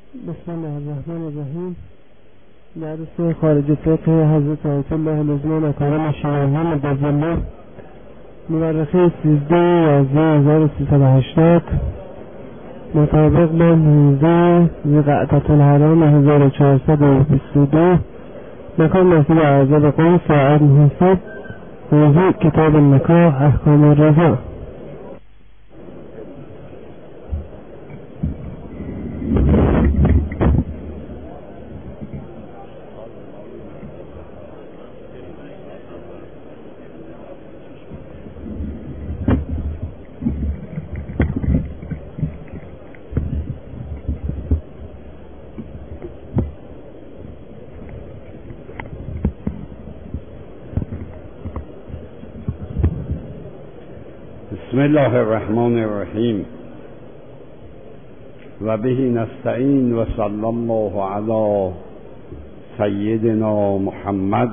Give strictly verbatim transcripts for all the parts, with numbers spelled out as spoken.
بسم الله الرحمن الرحیم. درس خارج فقه حضرت آیت الله لزمان اکرم شیرازی مجدد مورخه سیزده یازده هزار و سیصد و هشتاد مطابق با نوزده زقعتت الحرام هزار و چهارصد و بیست و دو مکان مسجد اعظم قم ساعت محسد. موضوع کتاب النکاح احکام الرضا. بسم الله الرحمن الرحیم و به نستعین و صلی الله علی سیدنا محمد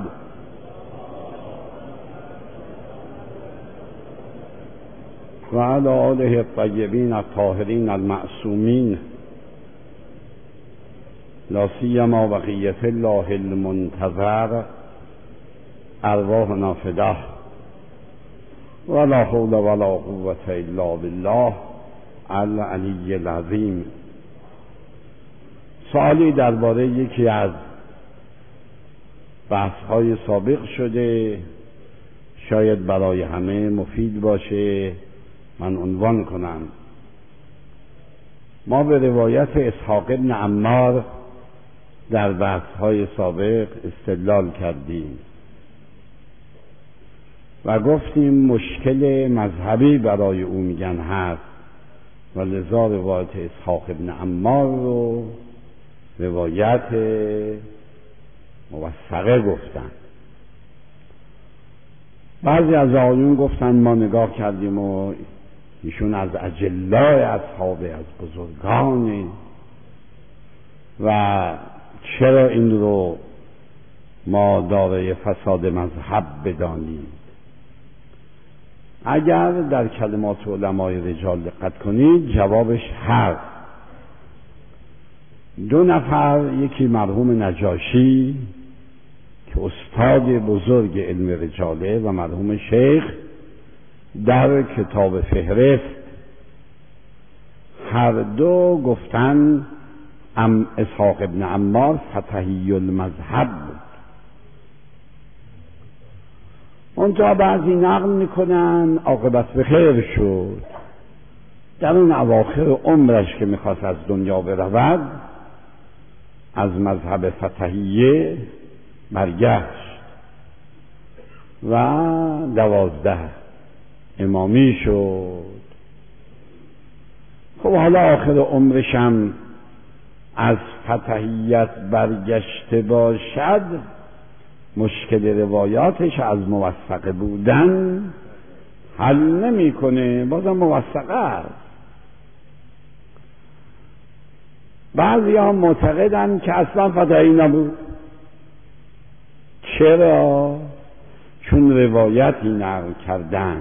و علی آله الطیبین الطاهرین المعصومین لا سیما بقیة الله المنتظر ارواحنا فداه ولا حول ولا قوة الا بالله العلی العظیم. سوالی درباره یکی از بحث‌های سابق شده، شاید برای همه مفید باشه، من عنوان کنم. ما به روایت اسحاق بن عمار در بحث‌های سابق استدلال کردیم و گفتیم مشکل مذهبی برای او میگن هست و لذا روایت اسحاق بن عمار رو روایت موثقه گفتن. بعضی از آقایون گفتن ما نگاه کردیم و ایشون از اجلای اصحاب، از بزرگان، و چرا این رو ما دارای فساد مذهب بدانیم؟ اگر در کلمات علمای رجال دقت کنید جوابش هست. دو نفر، یکی مرحوم نجاشی که استاد بزرگ علم رجاله و مرحوم شیخ، در کتاب فهرست هر دو گفتن ام اسحاق ابن عمار فتحی المذهب بود. اونجا بعضی نقل میکنن عاقبت به خیر شد، در اون اواخر عمرش که میخواست از دنیا برود از مذهب فتحیه برگشت و دوازده امامی شد. خب حالا آخر عمرشم از فتحیت برگشته باشد، مشکل روایاتش از موثقه بودن حل نمیکنه، بازم موثقه است. بعضی ها معتقدن که اصلا فتحی نبود. چرا؟ چون روایتی نقل کردن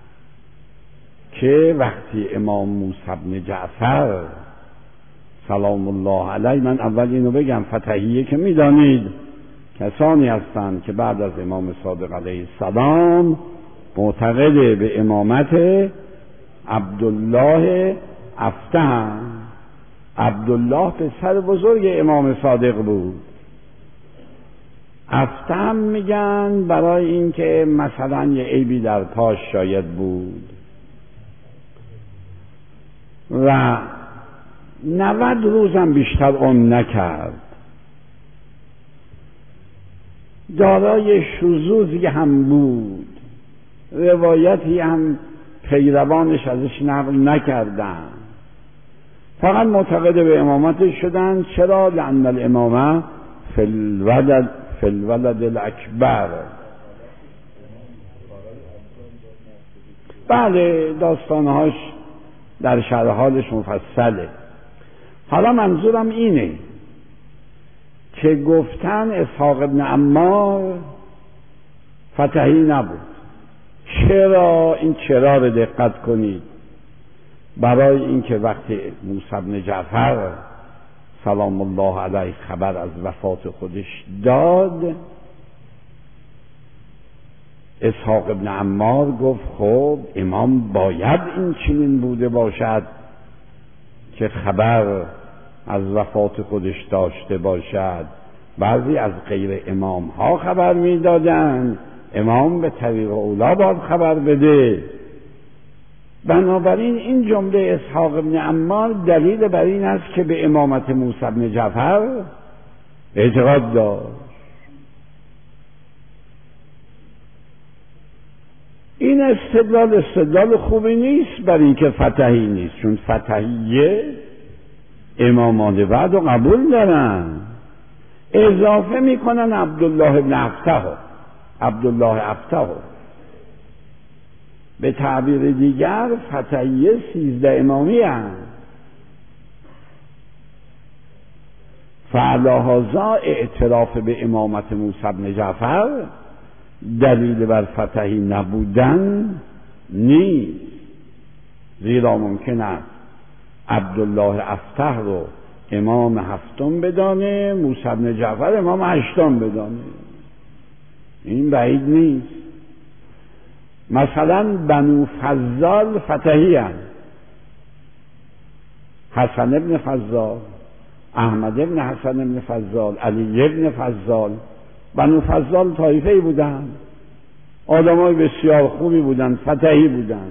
که وقتی امام موسی بن جعفر سلام الله علیه، من اول اینو بگم، فتحیه که میدانید کسانی هستند که بعد از امام صادق علیه السلام معتقد به امامت عبدالله افته. عبدالله پسر بزرگ امام صادق بود. افته هم میگن برای اینکه مثلا یه عیبی در پاش شاید بود و نود روزم بیشتر اون نکرد. دارای شذوذی هم بود، روایتی هم پیروانش ازش نقل نکردن، فقط معتقد به امامتش شدن. چرا؟ لأن الامامه فی الولد فی الولد الاکبر. بله، داستانهاش در شرح حالش مفصله. حالا منظورم اینه که گفتن اسحاق ابن عمار فتحی نبود. چرا؟ این چرا رو دقت کنید. برای اینکه وقتی موسی بن جعفر سلام الله علیه خبر از وفات خودش داد، اسحاق ابن عمار گفت خب امام باید این چنین بوده باشد که خبر از وفات خودش داشته باشد. بعضی از غیر امام ها خبر میدادند، امام به طریق اولا باید خبر بده. بنابراین این جمله اسحاق ابن عمار دلیل بر این است که به امامت موسی بن جعفر اعتقاد داشت. این استدلال استدلال خوبی نیست برای اینکه فتحی نیست، چون فتحیه امامان بعد رو قبول دارن، اضافه میکنن عبدالله ابن افتح عبدالله افتح. به تعبیر دیگر فتحیه سیزده امامی هست. فعلی هذا اعتراف به امامت موسی بن جعفر دلیل بر فتحی نبودن نیست، زیرا ممکن است عبدالله افتح رو امام هفتم بدانه، موسی بن جعفر امام هشتم بدانه، این بعید نیست. مثلا بنو فضال فتحی هست، حسن ابن فضال، احمد ابن حسن ابن فضال، علی ابن فضال. بنو فضال طایفه‌ای بودن، آدمای بسیار خوبی بودن، فتحی بودن،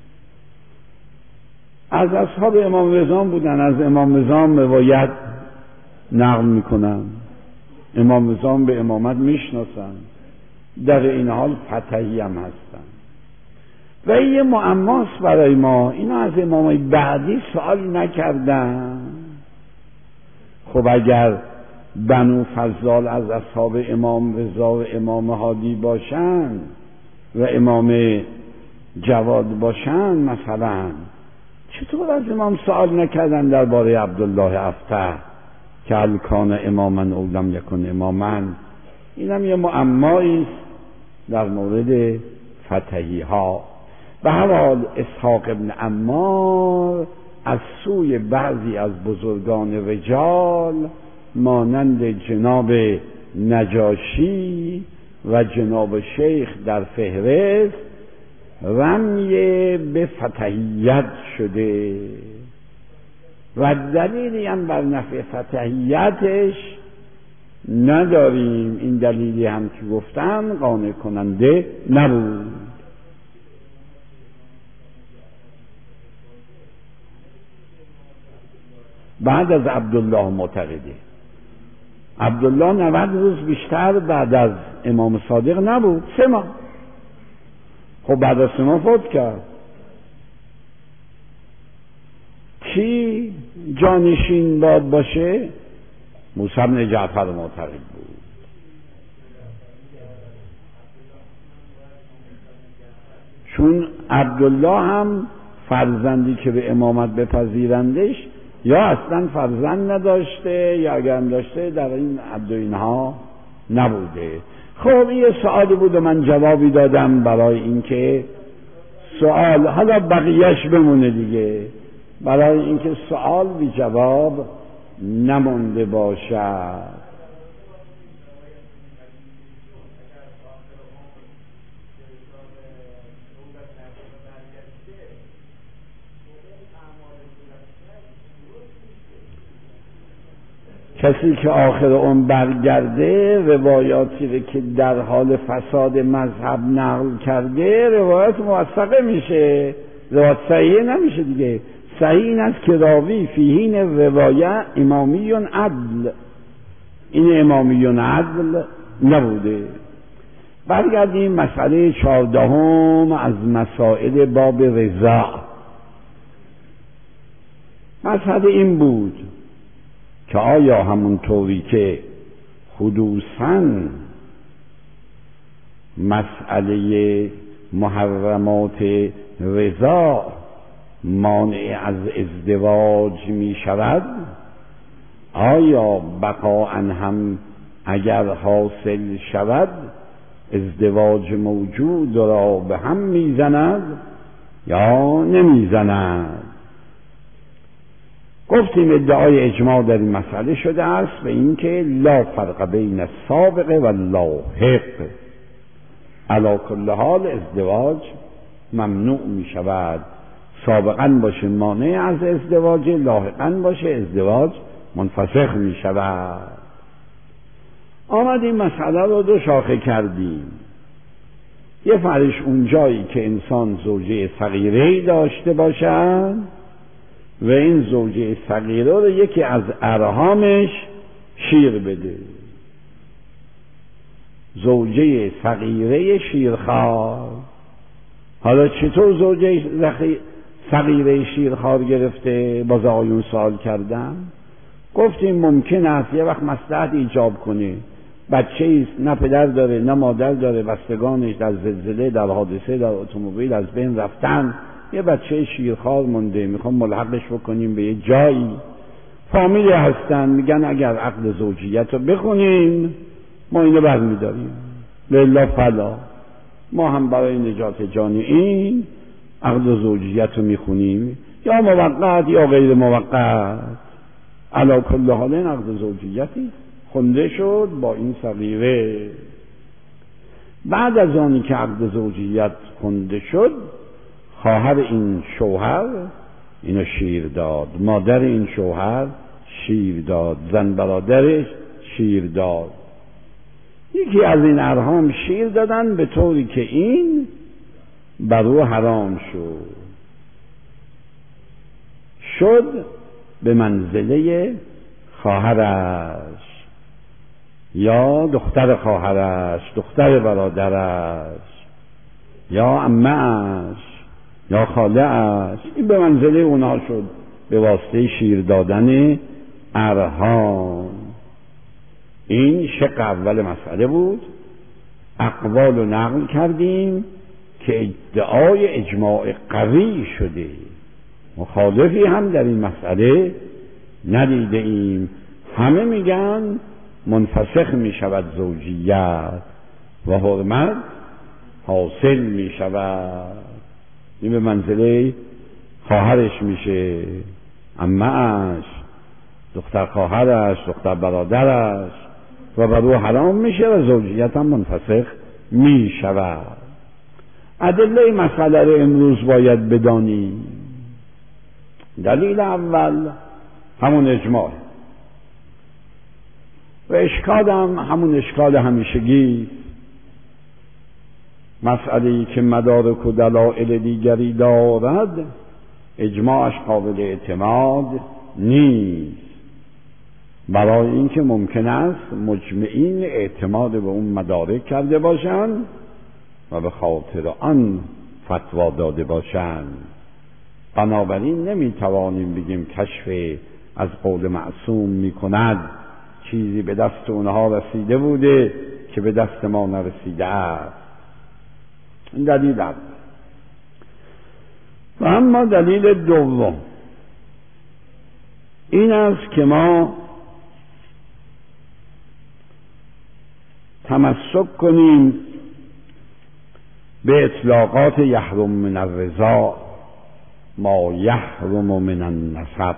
از اصحاب امام رضا بودن، از امام رضا روایت نقل میکنن، امام رضا به امامت میشناسن، در این حال فتحی هم هستن. و یه معماست برای ما، اینا از امامای بعدی سوال نکردن. خب اگر بنو فضال از اصحاب امام رضا و امام هادی باشن و امام جواد باشن مثلا، چطور از امام سوال نکردن درباره عبدالله افتح که هل کان اماما او لم یکن اماما؟ اینم یه معمایی است در مورد فتحی ها. به هر حال اسحاق ابن عمار از سوی بعضی از بزرگان رجال مانند جناب نجاشی و جناب شیخ در فهرست رمی به فتحیت شده و دلیلی هم بر نفی فتحیتش نداریم. این دلیلی هم که گفتم قانع کننده نبود. بعد از عبدالله معتقده، عبدالله نود روز بیشتر بعد از امام صادق نبود، سه ماه. خب بعد از سه ماه فوت کرد. کی جانشین باد باشه؟ موسی بن جعفر معتقد بود. چون عبدالله هم فرزندی که به امامت بپذیرندش یا اصلا فرزند نداشته یا اگر هم داشته در این عبد اینها نبوده. خب یه سوالی بود و من جوابی دادم برای اینکه سوال، حالا بقیهش بمونه دیگه، برای اینکه سوال بی جواب نمونده باشد. کسی که آخر اون برگرده روایاتی رو که در حال فساد مذهب نقل کرده روایت موثقه میشه، روایت صحیح نمیشه دیگه. صحیح این است که راوی فیهین روایه امامیون عدل، این امامیون عدل نبوده. برگردیم مسئله چهاردهم از مسائل باب رضا. مسئله این بود که آیا همون طوری که حدوثاً مسئله محرمات رضا مانع از ازدواج می شود، آیا بقاءً هم اگر حاصل شود ازدواج موجود را به هم می زند یا نمی زند؟ گفتیم ادعای اجماع در این مسئله شده است به اینکه لا فرق بین السابق و اللاحق. علی کل حال ازدواج ممنوع می شود، سابقا باشه مانع از ازدواج، لاحقا باشه ازدواج منفسخ می شود. آمدیم مسئله رو دو شاخه کردیم. یه فرش اون جایی که انسان زوجه صغیره‌ای داشته باشد و این زوجه صغیره رو یکی از ارحامش شیر بده، زوجه صغیره شیرخوار. حالا چطور زوجه صغیره شیرخوار گرفته؟ باز آیون سوال کردم. گفتیم ممکن است یه وقت مصلحت ایجاب کنه، بچه ایست، نه پدر داره نه مادر داره، بستگانش در زلزله، در حادثه، در اتومبیل از بین رفتن، یه بچه شیرخوار مونده، میخوام ملحقش بکنیم به یه جایی. فامیلی هستن میگن اگر عقد زوجیت رو بخونیم ما اینو برمیداریم، لله فلا، ما هم برای نجات جان این عقد زوجیت رو میخونیم، یا موقت یا غیر موقت. علی کل حال این عقد زوجیتی خونده شد با این صغیره. بعد از آنی که عقد زوجیت خونده شد، خواهر این شوهر اینو شیر داد، مادر این شوهر شیر داد، زن برادرش شیر داد. یکی از این ارحام شیر دادن به طوری که این بر او حرام شد شد به منزله خواهرش یا دختر خواهرش، دختر برادرش یا عمه‌اش یا خاله‌اش. این به منزله اونها شد به واسطه شیر دادن ارحام. این شق اول مسئله بود. اقوال رو نقل کردیم که ادعای اجماع قوی شده، مخالفی هم در این مسئله ندیده ایم. همه میگن منفسخ می شود زوجیت و حرمت حاصل می شود. این به منزله خواهرش میشه، عمه‌اش، دختر خواهرش، دختر برادرش، و بر او حرام میشه و زوجیت هم منفسخ می شود. ادله مسئله رو امروز باید بدانیم. دلیل اول همون اجماع و اشکال هم همون اشکال همیشگی، مسئله‌ای که مدارک و دلائل دیگری دارد اجماعش قابل اعتماد نیست، برای اینکه ممکن است مجمعین اعتماد به اون مدارک کرده باشند و به خاطر آن فتوا داده باشند. بنابراین نمیتوانیم بگیم کشف از قول معصوم میکند، چیزی به دست اونها رسیده بوده که به دست ما نرسیده است. این دلیل است. و اما دلیل دوم این است که ما تمسک کنیم به اطلاقات یحرم من الرضاع ما یحرم من النسب.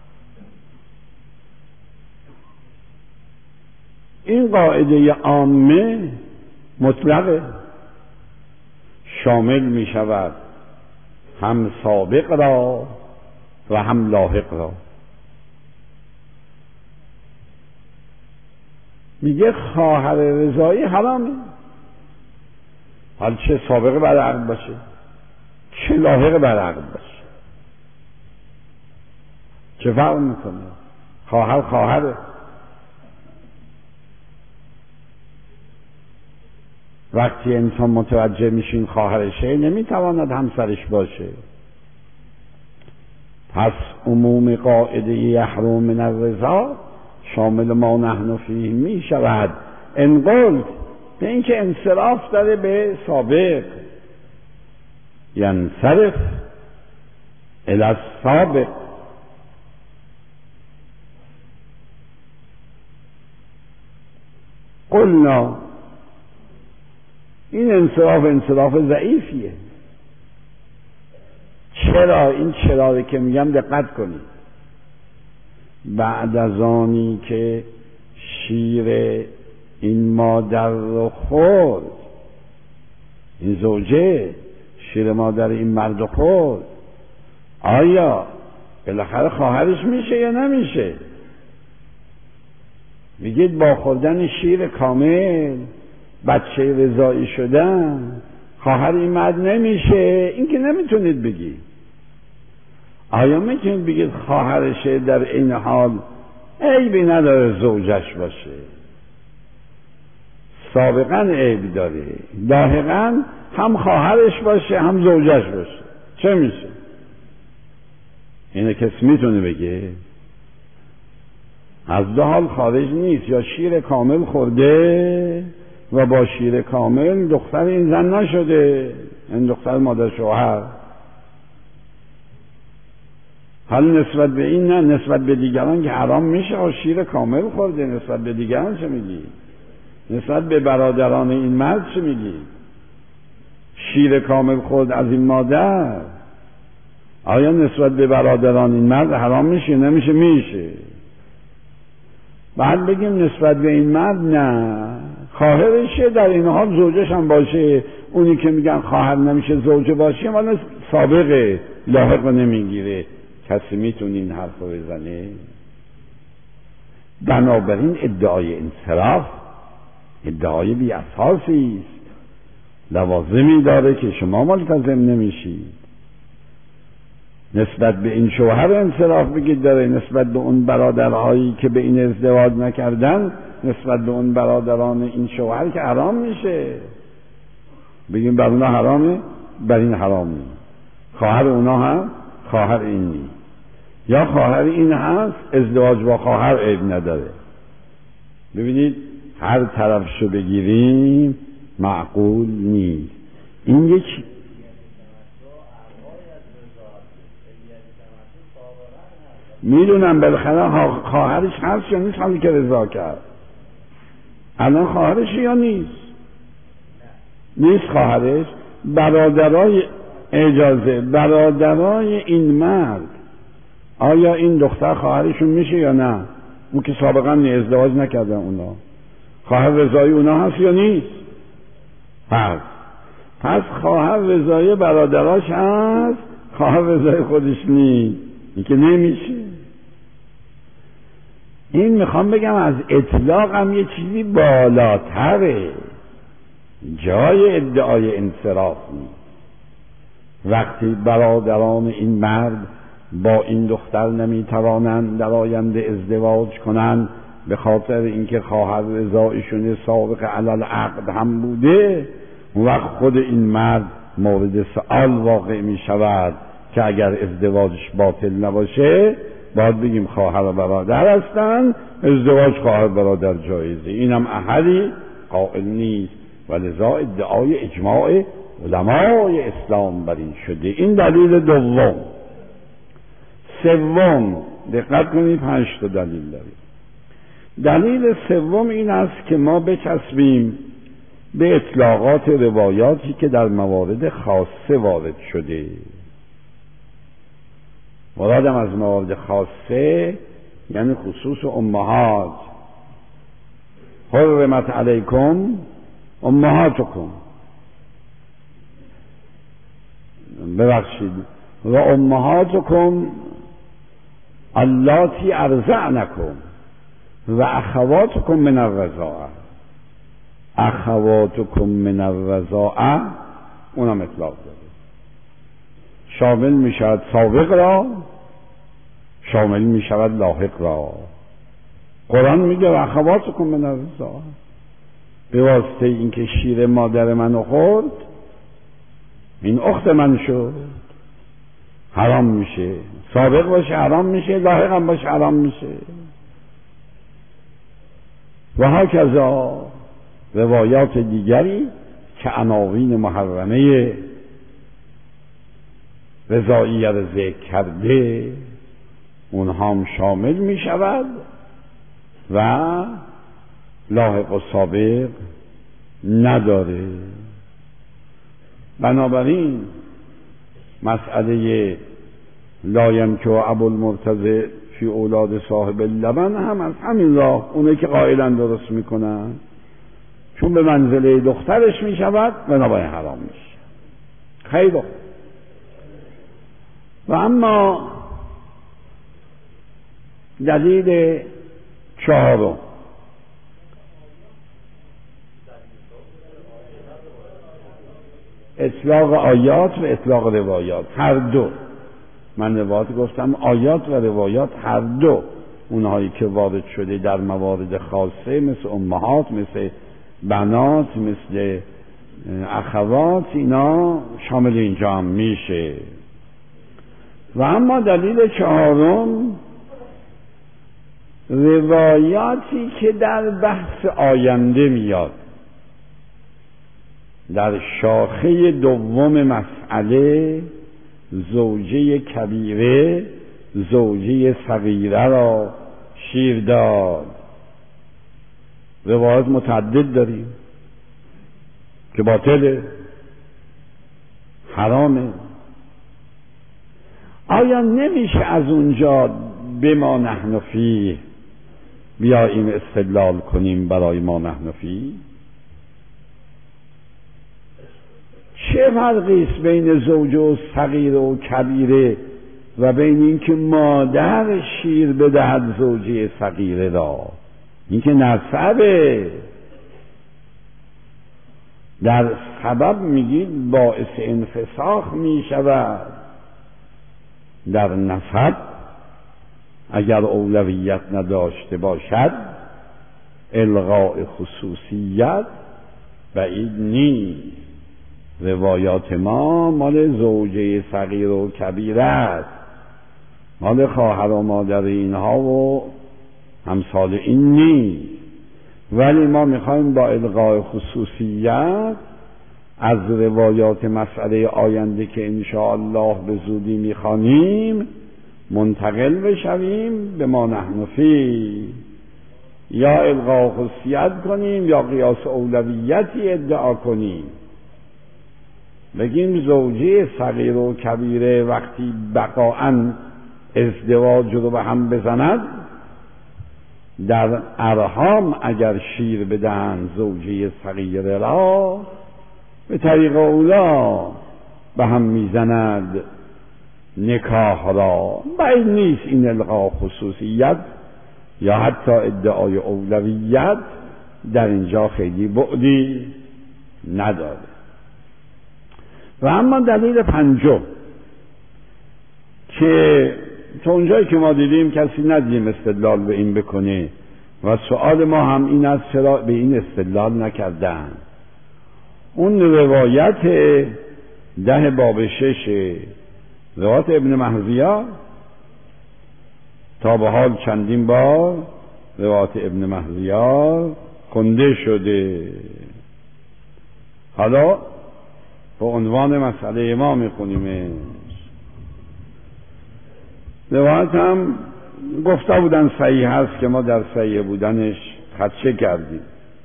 این قاعده عامه مطلقه، شامل می شود هم سابق را و هم لاحق را. میگه خواهر رضایی حرامه، حال چه سابق بر عقد باشه چه لاحق بر عقد باشه، چه فرق میکنه؟ خواهر خواهره. وقتی انسان متوجه میشین خواهرشه نمیتواند همسرش باشه. پس عموم قاعده یحرم من الرضاع شامل ما نحن فیه می شود، انقل به اینکه انصراف داره به سابق، ینصرف الی السابق. قلنا این انصراف انصراف ضعیفیه. چرا؟ این چرا که میگم دقت کنید. بعد از آنی که شیر این مادر رو خورد، این زوجه شیر مادر این مرد رو خورد، آیا بالاخره خواهرش میشه یا نمیشه؟ میگید با خوردن شیر کامل بچه رضایی شدن خواهر این مرد نمیشه؟ این که نمیتونید بگید. آیا میتونید بگید خواهرشه در این حال عیبی نداره زوجش باشه؟ سابقا عیب داره، لاحقا هم خواهرش باشه هم زوجش باشه، چه میشه؟ اینه کسی میتونه بگه؟ از دو حال خارج نیست، یا شیر کامل خورده و با شیر کامل دختر این زن نشده، این دختر مادر شوهر. حال نسبت به این نه، نسبت به دیگران که حرام میشه شیر کامل خورده، نسبت به دیگران چه میگی؟ نسبت به برادران این مرد چه میگی؟ شیر کامل خورد از این مادر، آیا نسبت به برادران این مرد حرام میشه؟ نمیشه؟ میشه. بعد بگیم نسبت به این مرد نه، خواهرشه، در این حال زوجش هم باشه. اونی که میگن خواهر نمیشه زوجه باشه مال سابقه، لاحق رو نمیگیره. کسی میتونه این حرف رو بزنه؟ بنابراین ادعای انصراف ادعای بی اساسی است، لوازمی داره که شما ملتزم نمیشید. نسبت به این شوهر انصراف بگید داره، نسبت به اون برادرهایی که به این ازدواج نکردن، نسبت به اون برادران این شوهر که حرام میشه، بگیم بر اونا حرامه، بر این حرام نیست. خواهر اونا هم خواهر این نیست، یا خواهر این هست ازدواج با خواهر عیب نداره. ببینید هر طرفشو بگیریم معقول نیست. این یک میدونم بالاخره خواهرش هست یا نیست، حالی که رضا کرد. الان خواهرش یا نیست؟ نیست خواهرش. برادرای اجازه برادرای این مرد، آیا این دختر خواهرشون میشه یا نه؟ اون که سابقا ازدواج نکردن اونا، خواهر رضایی اونا هست یا نیست؟ هست. پس خواهر رضایی برادراش هست، خواهر رضایی خودش نیست. این که نمیشه. این میخوام بگم از اطلاق هم یه چیزی بالاتره، جای ادعای انصراف نیست. وقتی برادران این مرد با این دختر نمیتوانند در آینده ازدواج کنند به خاطر اینکه خواهر رضایشون سابق علل عقد هم بوده، و خود این مرد مورد سؤال واقع می شود که اگر ازدواجش باطل نباشه باید بگیم خواهر و برادر هستن، ازدواج خواهر برادر جایزه. اینم احدی قائل نیست و لذا ادعای اجماع علمای اسلام بر این شده. این دلیل دوم. سوم، دقت کنید پنج تا دلیل داریم. دلیل سوم این است که ما بچسبیم به اطلاقات روایاتی که در موارد خاصه وارد شده. مرادم از موارد خاصه یعنی خصوص امهات. حرمت علیکم امهاتکم، ببخشید، و امهاتکم اللاتی ارضعنکم و اخواتکم من الرضاعه. اخواتکم من الرضاعه اونم اطلاق داره، شامل می شود سابق را، شامل می شود لاحق را. قرآن میگه و اخواتکم من الرضاعه، به واسطه اینکه شیر مادر منو خورد این اخت من شد، حرام میشه. سابق باشه حرام میشه، لاحق هم باشه حرام میشه. و هکذا روایات دیگری که عناوین محرمه رضاییه را ذکر کرده اونها هم شامل می شود و لاحق و سابق نداره. بنابراین مسئله لا ینکح ابو المرتضی فی اولاد صاحب اللبن هم از همین راه اونه که قائلا درست میکنن، چون به منزله دخترش میشود بنابراین حرام میشه. خیلی خوب. و اما دلیل چهارم، اطلاق آیات و اطلاق روایات، هر دو. من روایات گفتم، آیات و روایات هر دو، اونهایی که وارد شده در موارد خاصه مثل امهات، مثل بنات، مثل اخوات، اینا شامل اینجا هم میشه. و اما دلیل چهارم، روایاتی که در بحث آینده میاد، در شاخه دوم مسئله، زوجه کبیره زوجه صغیره را شیر داد. روایات متعدد داریم که باطله، حرامه. آیا نمیشه از اونجا به ما نحن فیه بیاییم استدلال کنیم برای ما نحن فیه؟ چه فرقی است بین زوجه و صغیره و کبیره و بین اینکه مادر شیر بدهد زوجه صغیره را؟ این که نسبه. در سبب میگید باعث انفساخ میشود، در نسب اگر اولویت نداشته باشد الغاء خصوصیت بعید نیست. روایات ما مال زوجه صغیر و کبیره است، مال خواهر و مادر اینها و همسال این نیست. ولی ما میخوایم با الغاء خصوصیت از روایات مسئله آینده که انشاءالله به زودی میخوانیم منتقل بشویم به ما نحن فیه، یا الغاء خصوصیت کنیم یا قیاس اولویتی ادعا کنیم. بگیم زوجه صغیر و کبیره وقتی بقاعاً ازدواج رو به هم بزند، در ارحام اگر شیر بدهند زوجه صغیره را به طریق اولا به هم میزند نکاح را. بعید نیست این الغاء خصوصیت یا حتی ادعای اولویت در اینجا خیلی بعدی نداره. و اما دلیل پنجم که تا اونجایی که ما دیدیم کسی ندیدیم استدلال به این بکنه و سؤال ما هم این است چرا به این استدلال نکردن. اون روایت ده باب شش، روایت ابن مهزیه، تا به حال چندین بار روایت ابن مهزیه کنده شده. حالا به عنوان مسئله ما میخونیم. روایت هم گفته بودن صحیح هست که ما در صحیح بودنش خدشه کردیم.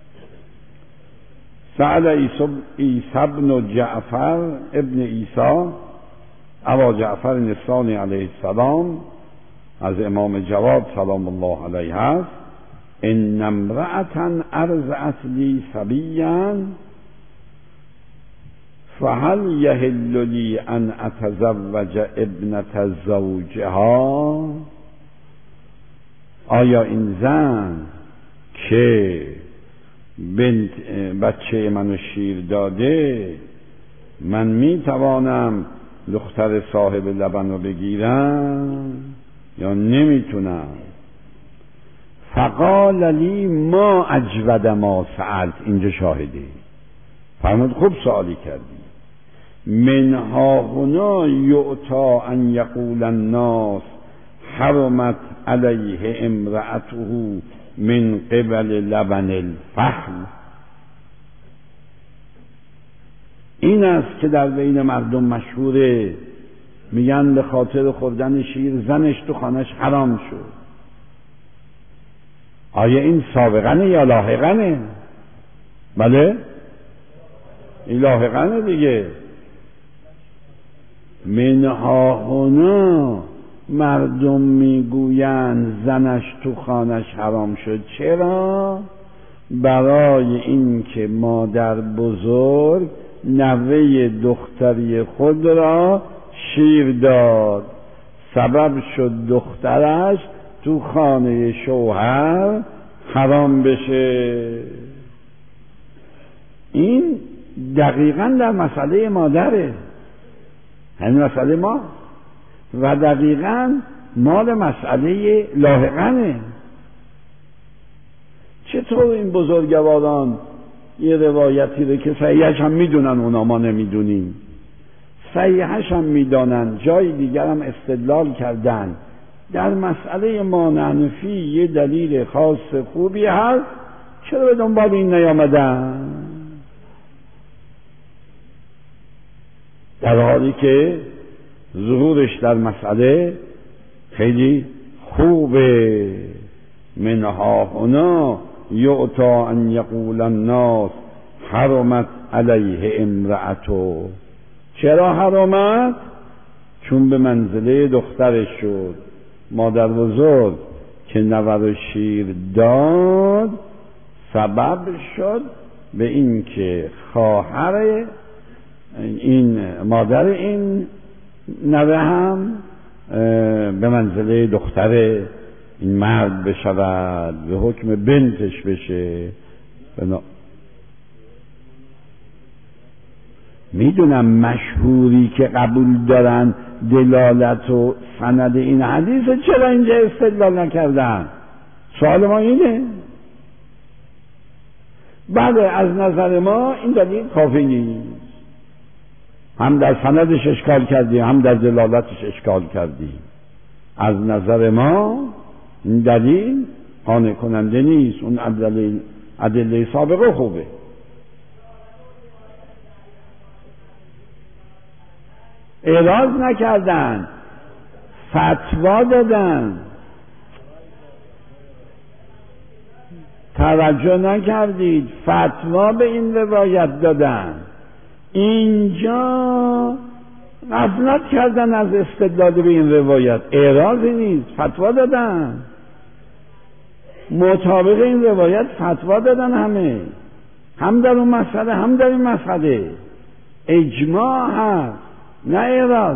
سأل عیسی بن جعفر ابن عیسی ابا جعفر نصانی علیه السلام از امام جواد سلام الله علیه هست: ان امرأة ارضعت لی صبیا فهل یحل لی ان اتزوج ابنة زوجها؟ آیا این زن که بنت بچه منو شیر داده، من می توانم دختر صاحب لبن رو بگیرم یا نمیتونم؟ فقال لی ما اجود ما سألت. اینجا شاهدی فرمود خوب سوالی کردی. منها هنا یعطا ان یقول الناس حرمت علیه امرأته من قبل لبن الفحل. این است که در بین مردم مشهوره، میگن به خاطر خوردن شیر زنش تو خانش حرام شد. آیا این سابقنه یا لاحقنه؟ بله این لاحقنه دیگه. منها هنا مردم میگویند زنش تو خانش حرام شد. چرا؟ برای اینکه مادر بزرگ نوه دختری خود را شیر داد، سبب شد دخترش تو خانه شوهر حرام بشه. این دقیقاً در مسئله مادره، همین مسئله ما، و دقیقاً مال مسئله لاحقنه. چطور این بزرگواران یه روایتی رو که صحیحش هم میدونن اونا ما نمیدونیم، صحیحش هم میدانن، جای دیگر هم استدلال کردن، در مسئله مانعنفی یه دلیل خاص خوبی هست، چرا به دنبال این نیامدن؟ در حالی که ظهورش در مسئله خیلی خوبه. منها هنا یعطا ان یقول الناس حرمت علیه امرأتو. چرا حرمت؟ چون به منزله دخترش شد. مادر بزرگ که نوه رو شیر داد سبب شد به این که خواهر این مادر این نوه هم به منزله دختر این مرد بشود، به حکم بنتش بشه. بنا... میدونم مشهوری که قبول دارن دلالت و سند این حدیث، چرا اینجا استدلال نکردن؟ سوال ما اینه. بله، از نظر ما این دلیل کافی نیست، هم در سندش اشکال کردیم هم در دلالتش اشکال کردیم. از نظر ما این دلیل قانع کننده نیست. اون ادله ادله سابقه خوبه. اعراض نکردن، فتوا دادن، توجه نکردید، فتوا به این روایت دادن. اینجا غفلت کردن از استدلال به این روایت. اعراضی نیست، فتوا دادن، مطابق این روایت فتوا دادن، همه، هم در اون مسئله هم در این مسئله. اجماع هست، نه اعراض.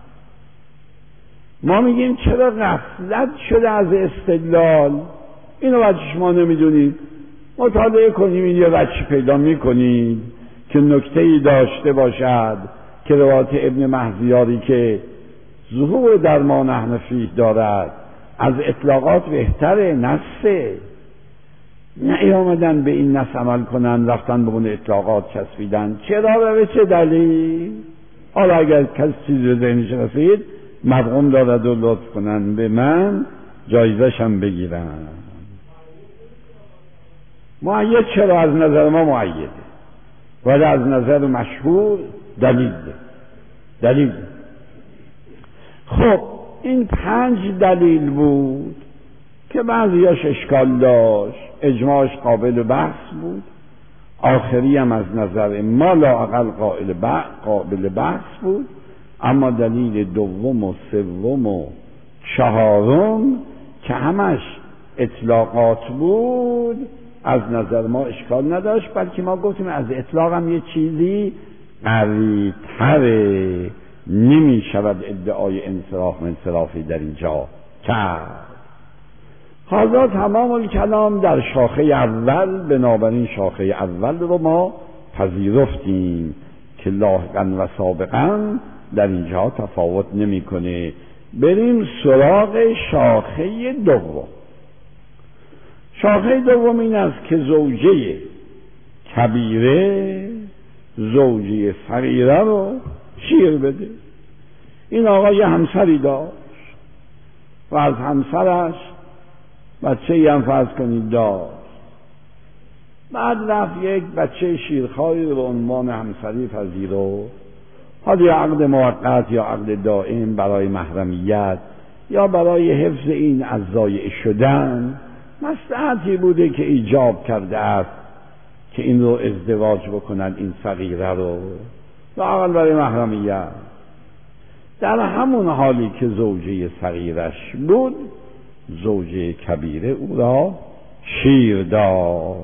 ما میگیم چرا غفلت شده از استدلال؟ اینو بچه شما نمیدونید، مطالعه کنیم، این یه بچه پیدا میکنید که نکته‌ای داشته باشد که روایت ابن مهزیاری که ظهور در ما نحن فیه دارد از اطلاقات بهتره، نصه. نه آمدن به این نص عمل کنن، رفتن به اون اطلاقات چسبیدن. چرا و به چه دلیل؟ حالا اگر کسی چیزی به ذهنش رسید مدغوم دارد و لطف کنن به من، جایزش هم بگیرن. مؤید چرا؟ از نظر ما مؤیده، ولی از نظر مشهور دلیل ده. دلیل ده. خب این پنج دلیل بود که بعضیاش اشکال داشت، اجماعش قابل بحث بود، آخری هم از نظر ما لااقل قابل بحث بود، اما دلیل دوم و سوم و چهارم که همش اطلاقات بود از نظر ما اشکال نداشت، بلکه ما گفتیم از اطلاق هم یه چیزی قوی تره، نمی شود ادعای انصراف انصرافی در اینجا کرد. حالا تمام الکلام در شاخه اول، بنابراین شاخه اول رو ما پذیرفتیم که لاحقاً و سابقاً در اینجا تفاوت نمی کنه. بریم سراغ شاخه دوم. شاخه دوم این است که زوجه کبیره زوجه صغیره رو شیر بده. این آقا یه همسری داشت و از همسرش بچه ای هم فرض کنید داشت. بعد رفت یک بچه شیرخواری رو به عنوان همسری پذیرفت، حالا یا عقد موقت یا عقد دائم برای محرمیت یا برای حفظ این از ضایع شدن، مصلحتی بوده که ایجاب کرده است که این رو ازدواج بکنن، این صغیره رو، لااقل برای محرمیت. در همون حالی که زوجه صغیرش بود، زوجه کبیره او را شیر داد.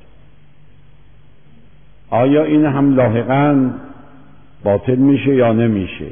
آیا این هم لاحقاً باطل میشه یا نمیشه؟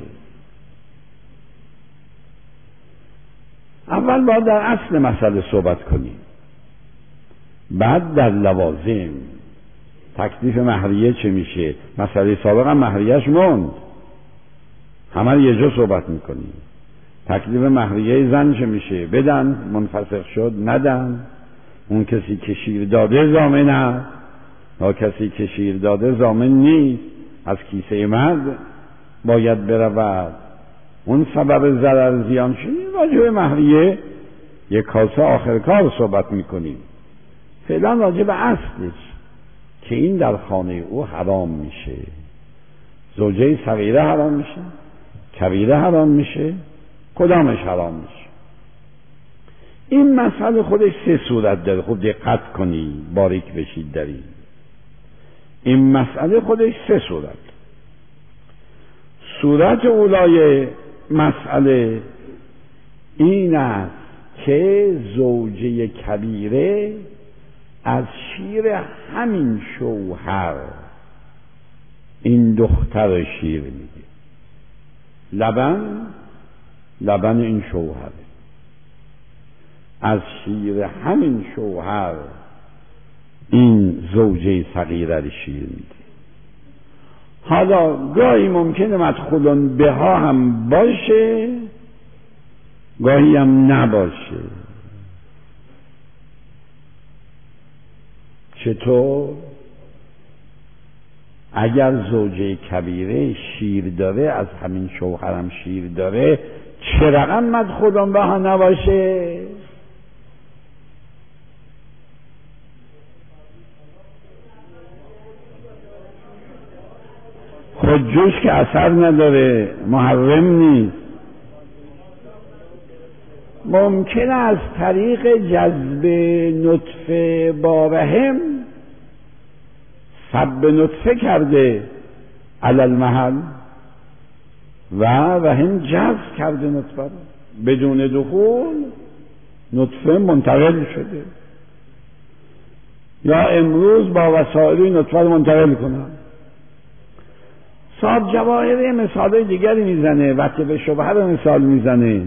اول باید در اصل مسئله صحبت کنیم، بعد در لوازم. تکلیف مهریه چه میشه؟ مسئله سابق هم مهریهش موند، همه یه جا صحبت میکنیم. تکلیف مهریه زن چه میشه؟ بدن، منفسخ شد، ندن. اون کسی که شیر داده ضامن است یا کسی که شیر داده ضامن نیست، از کیسه مرد باید برود. اون سبب ضرر زیان شد. راجع به مهریه یک کاسه آخر کار صحبت میکنیم. فعلا راجع به اصلش که این در خانه او حرام میشه. زوجه صغیره حرام میشه، کبیره حرام میشه، کدامش حرام میشه؟ این مسئله خودش سه صورت داره. خوب دقت کنی، باریک بشید در این. این مسئله خودش سه صورت. صورت اولای مسئله این است که زوجه کبیره از شیر همین شوهر این دختر شیر میده. لبن لبن این شوهره، از شیر همین شوهر این زوجه صغیره شیر میده. حالا گاهی ممکنه مدخولون بها هم باشه، گاهی هم نباشه. چطور؟ اگر زوجه کبیره شیر داره، از همین شوهرم شیر داره، چه رقم مدخولون بها نباشه؟ خود جوش که اثر نداره، محرم نیست. ممکنه از طریق جذب نطفه با رحم سب نطفه کرده علل محل و رحم جذب کرده نطفه، بدون دخول نطفه منتقل شده، یا امروز با وسایلی نطفه رو منتقل کنن. صاحب جواهری مثال دیگری میزنه، وقتی به شبهه رو مثال میزنه.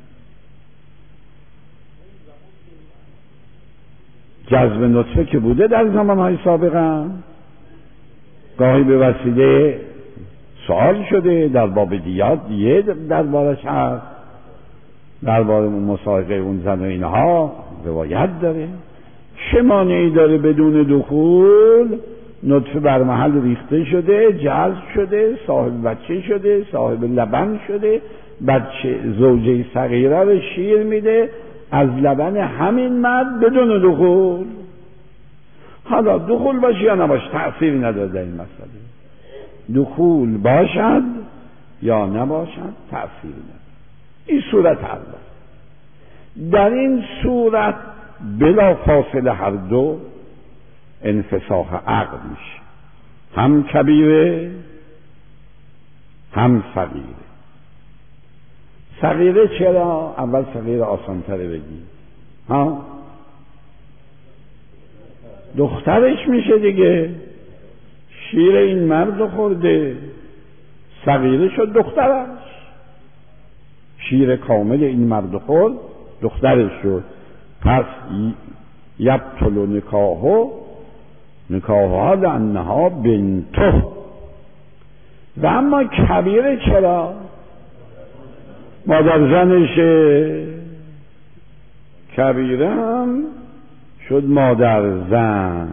جذب نطفه که بوده در زمانهای سابقا، گاهی به وسیله سوال شده در باب دیات، دیه دربارش هست، درباره مسابقه اون زن و اینها روایت داره. چه مانعی داره بدون دخول نطفه بر محل ریخته شده، جذب شده، صاحب بچه شده، صاحب لبن شده، بچه زوجه صغیره رو شیر میده از لبن همین مرد بدون دخول. حالا دخول باشه یا نباشه تأثیری نداره در این مسئله. دخول باشد یا نباشد تأثیری نداره. این صورت اول. در این صورت بلا فاصله هر دو انفساخ عقد میشه، هم کبیره هم صغیره. صغیره چرا؟ اول صغیره آسان‌تره بگی، ها دخترش میشه دیگه، شیر این مرد خورده، صغیره شد دخترش. شیر کامل این مرد خورد، دخترش شد. پس یبطل نکاحو نکاحها لانها بنته. و اما کبیره چرا؟ مادر زنشه. کبیره هم شد مادر زن.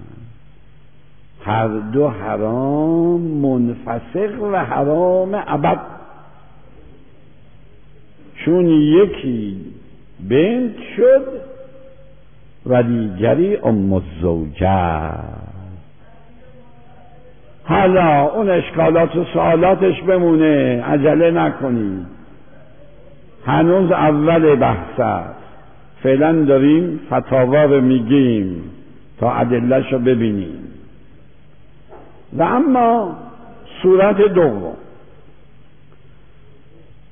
هر دو حرام، منفسخ و حرام ابد. چون یکی بنت شد و دیگری ام الزوجه. حالا اون اشکالات و سوالاتش بمونه، عجله نکنید، هنوز اول بحث است. فعلا داریم فتاوا رو میگیم تا ادله‌ش رو ببینیم. و اما صورت دوم،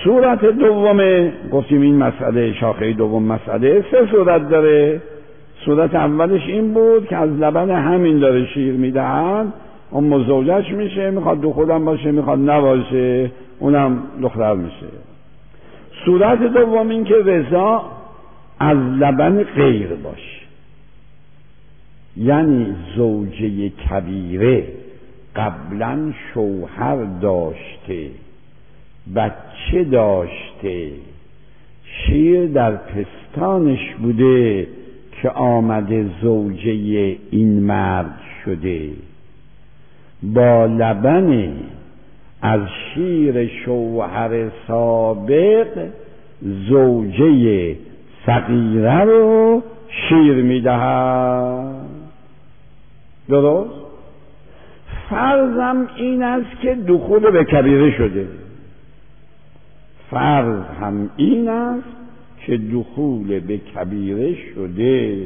صورت دومه، گفتیم این مسئله شاخه دوم مسئله سه صورت داره. صورت اولش این بود که از لبن همین داره شیر میدهد، ام زوجش میشه، میخواد دخولم باشه میخواد نباشه اونم دختر میشه. صورت دوم این که رضا از لبن غیر باشه، یعنی زوجه کبیره قبلا شوهر داشته، بچه داشته، شیر در پستانش بوده که آمده زوجه این مرد شده، با لبن از شیر شوهر سابق زوجه صغیره رو شیر میدهد. درست؟ فرضم این است که دخول به کبیره شده، فرض هم این است که دخول به کبیره شده،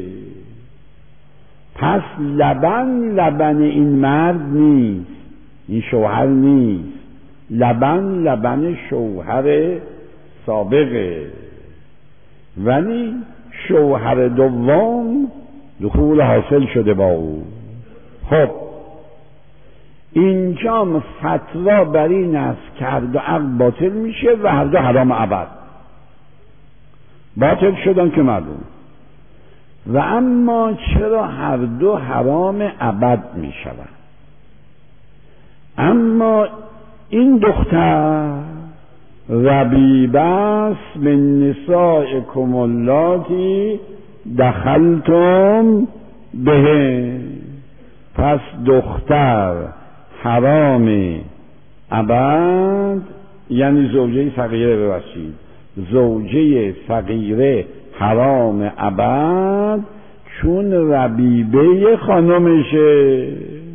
پس لبن لبن این مرد نیست، این شوهر نیست، لبن لبن شوهر سابقه، ولی شوهر دوم دخول حاصل شده با او. خب اینجا فتوا بر این است که هر دو عقد باطل میشه و هر دو حرام ابد. باطل شدن که معلوم، و اما چرا هر دو حرام ابد میشوند؟ اما این دختر ربیبه است من نسائکم اللاتی دخلتم بهن، پس دختر حرام ابد، یعنی زوجه صغیره ببخشید، زوجه صغیره حرام ابد چون ربیبه خانمشه.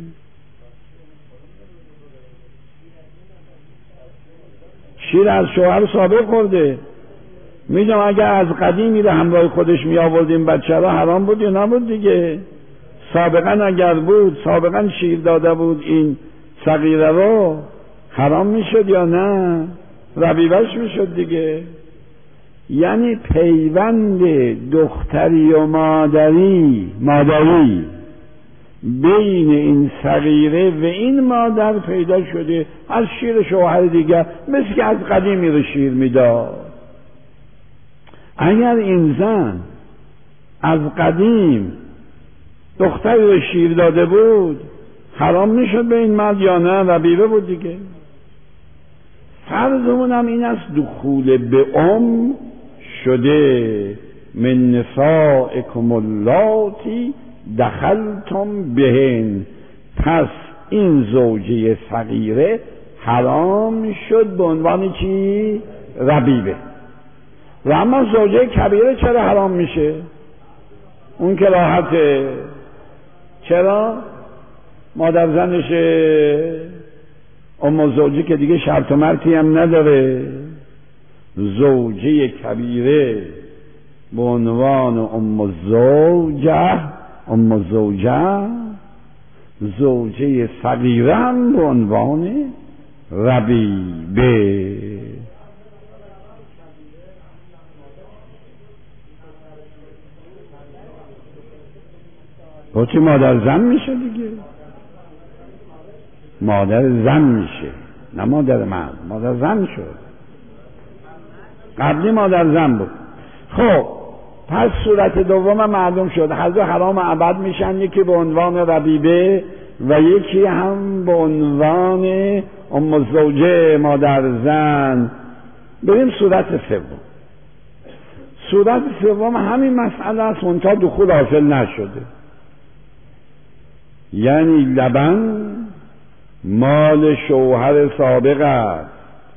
شیر از شوهر سابق خورده. میدونم اگر از قدیم میره همراه خودش می آوردیم بچه را حرام بود یا نبود دیگه. سابقا اگر بود، سابقا شیر داده بود این صغیره رو، حرام میشد یا نه؟ ربیبش میشد دیگه. یعنی پیوند دختری و مادری مادری بین این صغیره و این مادر پیدا شده از شیر شوهر دیگر، مثل که از قدیم میره شیر میداد. اگر این زن از قدیم دختری رو شیر داده بود حرام میشد به این مرد یا نه؟ ربیبه بود دیگه. فرضمون هم این است دخول به ام شده، من نسائکم اللاتی دخلتم بهن، پس این زوجه صغیره حرام شد به عنوان چی؟ ربیبه. و اما زوجه کبیره چرا حرام میشه؟ اون که راحته. چرا؟ مادر زنشه، ام زوجه که دیگه شرط و مرطی هم نداره. زوجه کبیره به عنوان ام زوجه، ام زوجه، زوجه صغیره هم به عنوان ربیبه. با چی مادر زن میشه دیگه؟ مادر زن میشه، نه مادر مرد، مادر زن شد. قبلی مادر زن بود. خب پس صورت دوم معلوم شد، هر دو حرام ابد میشن، یکی به عنوان ربیبه و یکی هم به عنوان ام زوجه مادر زن. بریم صورت سوم. صورت سوم همین مسئله است، منتها دخول حاصل نشده، یعنی لبن مال شوهر سابق است،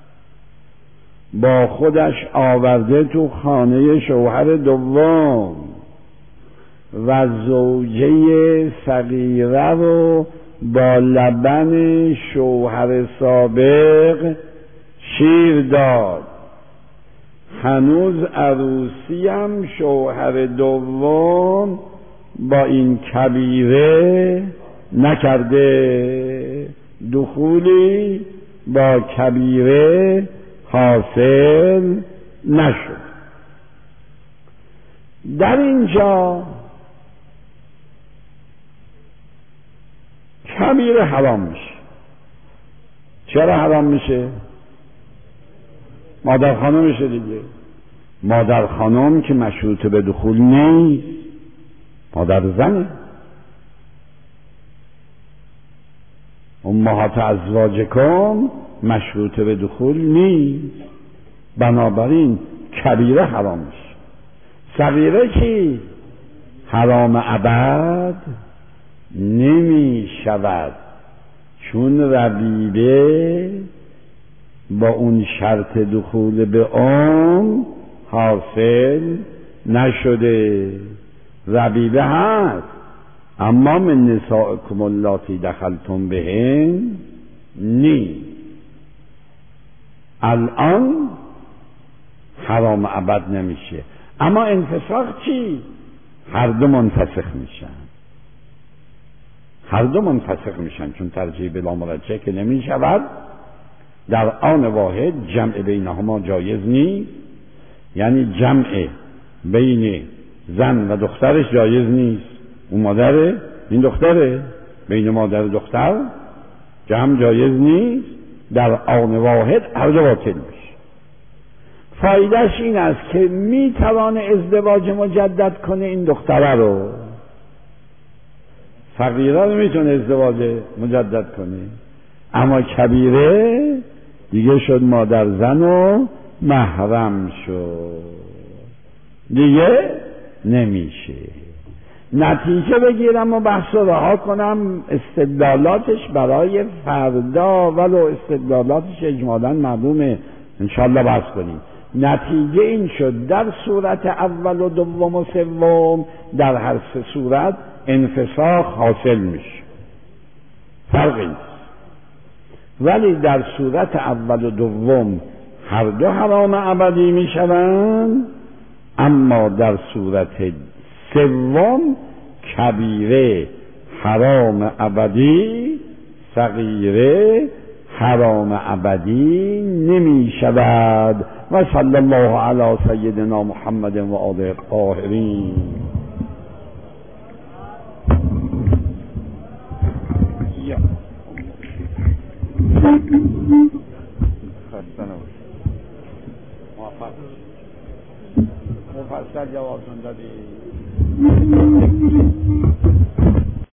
با خودش آورده تو خانه شوهر دوم و زوجه صغیره رو با لبن شوهر سابق شیر داد. هنوز عروسی هم شوهر دوم با این کبیره نکرده، دخولی با کبیره حاصل نشد. در اینجا کبیره حرام میشه. چرا حرام میشه؟ مادر خانومشه دیگه. مادر خانوم که مشروط به دخول نیست، مادر زنه. امهات ازواجکم مشروط به دخول نیست، بنابراین کبیره حرام میشه. صغیره چی؟ حرام ابد نمی شود، چون ربیبه با اون شرط دخول به ام حاصل نشده. ربیبه هست اما من نسائکم اللاتی دخلتم بهن نی. الان حرام ابد نمیشه. اما انفساخ چی؟ هر دو منفسخ میشن، هر دو منفسخ میشن، چون ترجیح بلا مرجح که نمی شود. در آن واحد جمع بینهما جایز نیست، یعنی جمع بین زن و دخترش جایز نیست. اون مادره، این دختره، بین مادر و دختر جمع جایز نیست. در آن واحد هر دو باطل میشه. فایدهش این است که میتوانه ازدواج مجدد کنه این دختره رو. صغیره رو میتونه ازدواج مجدد کنه، اما کبیره دیگه شد مادر زن و محرم شد، دیگه نمیشه. نتیجه بگیرم و بحث رو رها کنم، استدلالاتش برای فردا ولو استدلالاتش اجمالاً معلومه، انشالله بحث کنیم. نتیجه این شد در صورت اول و دوم و سوم در هر سه صورت انفساخ حاصل میشه، فرقی نیست. ولی در صورت اول و دوم هر دو حرام ابدی میشوند، اما در صورت سوم کبیره حرام ابدی، صغیره حرام ابدی نمی شود. و صلی الله علی سیدنا محمد و آله الطاهرین. مفصل جواب دادی.